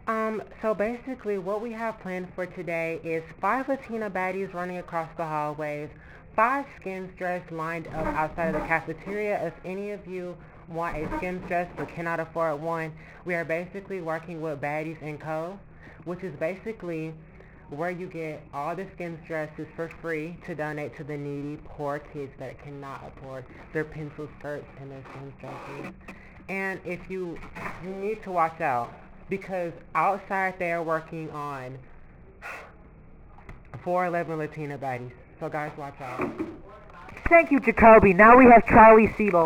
So basically what we have planned for today is 5 Latina baddies running across the hallways, 5 Skims dressed lined up outside of the cafeteria. If any of you want a Skims dress but cannot afford one, we are basically working with Baddies and Co., which is basically where you get all the Skims dresses for free to donate to the needy, poor kids that cannot afford their pencil skirts and their Skims dresses. And if you need to watch out because outside they are working on 411 Latina baddies. So guys, watch out. Thank you, Jacoby. Now we have Charlie Siebel.